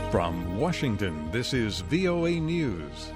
From Washington, this is VOA News.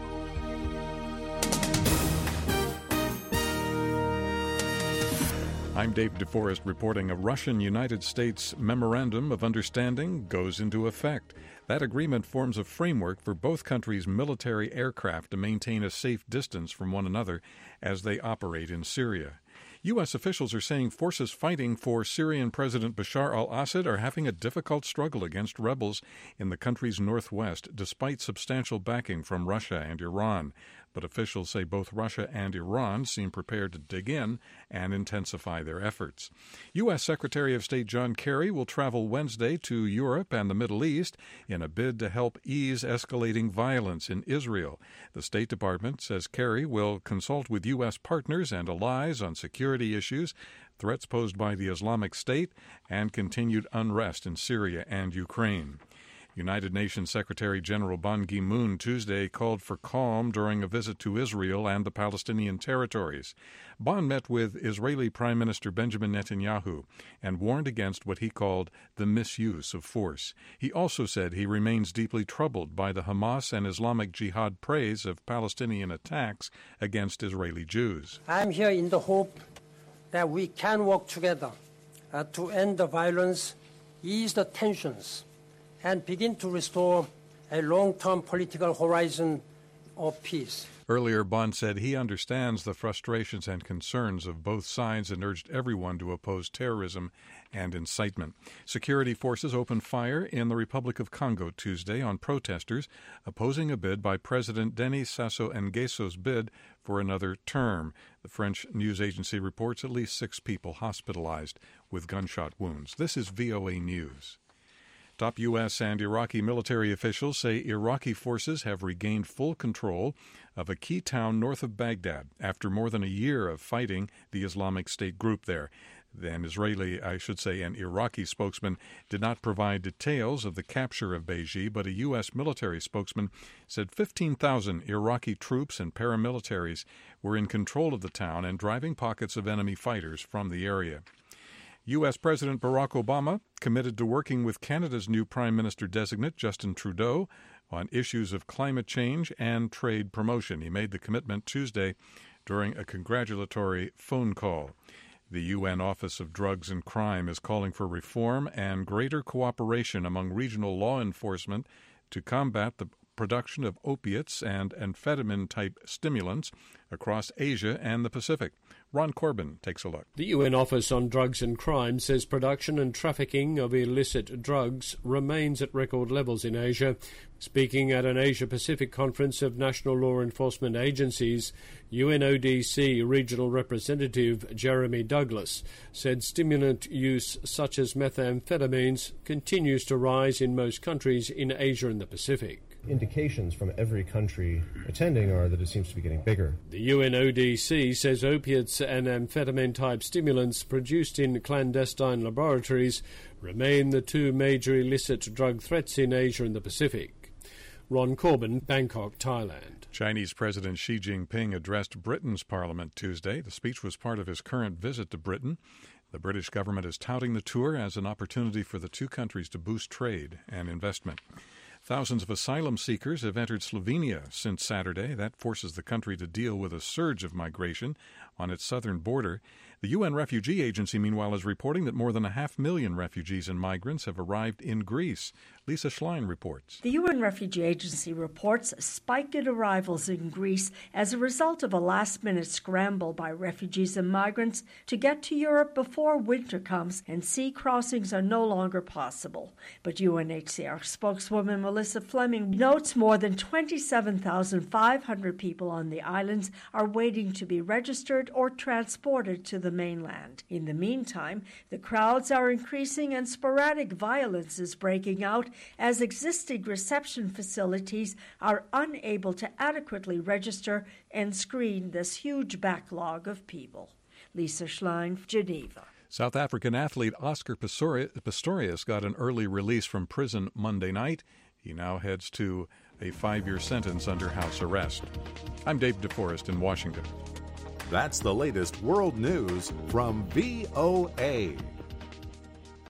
I'm Dave DeForest reporting a Russian-United States Memorandum of Understanding goes into effect. That agreement forms a framework for both countries' military aircraft to maintain a safe distance from one another as they operate in Syria. U.S. officials are saying forces fighting for Syrian President Bashar al-Assad are having a difficult struggle against rebels in the country's northwest, despite substantial backing from Russia and Iran. But officials say both Russia and Iran seem prepared to dig in and intensify their efforts. U.S. Secretary of State John Kerry will travel Wednesday to Europe and the Middle East in a bid to help ease escalating violence in Israel. The State Department says Kerry will consult with U.S. partners and allies on security issues, threats posed by the Islamic State, and continued unrest in Syria and Ukraine. United Nations Secretary General Ban Ki-moon Tuesday called for calm during a visit to Israel and the Palestinian territories. Ban met with Israeli Prime Minister Benjamin Netanyahu and warned against what he called the misuse of force. He also said he remains deeply troubled by the Hamas and Islamic Jihad praise of Palestinian attacks against Israeli Jews. I'm here in the hope that we can work together to end the violence, ease the tensions, and begin to restore a long-term political horizon of peace. Earlier, Ban said he understands the frustrations and concerns of both sides and urged everyone to oppose terrorism and incitement. Security forces opened fire in the Republic of Congo Tuesday on protesters opposing a bid by President Denis Sassou Nguesso's bid for another term. The French news agency reports at least 6 people hospitalized with gunshot wounds. This is VOA News. Top U.S. and Iraqi military officials say Iraqi forces have regained full control of a key town north of Baghdad after more than a year of fighting the Islamic State group there. An Iraqi spokesman did not provide details of the capture of Bayji, but a U.S. military spokesman said 15,000 Iraqi troops and paramilitaries were in control of the town and driving pockets of enemy fighters from the area. U.S. President Barack Obama committed to working with Canada's new Prime Minister-designate, Justin Trudeau, on issues of climate change and trade promotion. He made the commitment Tuesday during a congratulatory phone call. The UN Office of Drugs and Crime is calling for reform and greater cooperation among regional law enforcement to combat the production of opiates and amphetamine-type stimulants across Asia and the Pacific. Ron Corbin takes a look. The UN Office on Drugs and Crime says production and trafficking of illicit drugs remains at record levels in Asia. Speaking at an Asia-Pacific conference of national law enforcement agencies, UNODC Regional Representative Jeremy Douglas said stimulant use such as methamphetamines continues to rise in most countries in Asia and the Pacific. Indications from every country attending are that it seems to be getting bigger. The UNODC says opiates and amphetamine-type stimulants produced in clandestine laboratories remain the 2 major illicit drug threats in Asia and the Pacific. Ron Corbin, Bangkok, Thailand. Chinese President Xi Jinping addressed Britain's parliament Tuesday. The speech was part of his current visit to Britain. The British government is touting the tour as an opportunity for the 2 countries to boost trade and investment. Thousands of asylum seekers have entered Slovenia since Saturday. That forces the country to deal with a surge of migration on its southern border. The UN Refugee Agency, meanwhile, is reporting that more than 500,000 refugees and migrants have arrived in Greece. Lisa Schlein reports. The UN Refugee Agency reports a spike in arrivals in Greece as a result of a last-minute scramble by refugees and migrants to get to Europe before winter comes and sea crossings are no longer possible. But UNHCR spokeswoman Melissa Fleming notes more than 27,500 people on the islands are waiting to be registered or transported to the mainland. In the meantime, the crowds are increasing and sporadic violence is breaking out as existing reception facilities are unable to adequately register and screen this huge backlog of people. Lisa Schlein, Geneva. South African athlete Oscar Pistorius got an early release from prison Monday night. He now heads to a 5-year sentence under house arrest. I'm Dave DeForest in Washington. That's the latest world news from VOA.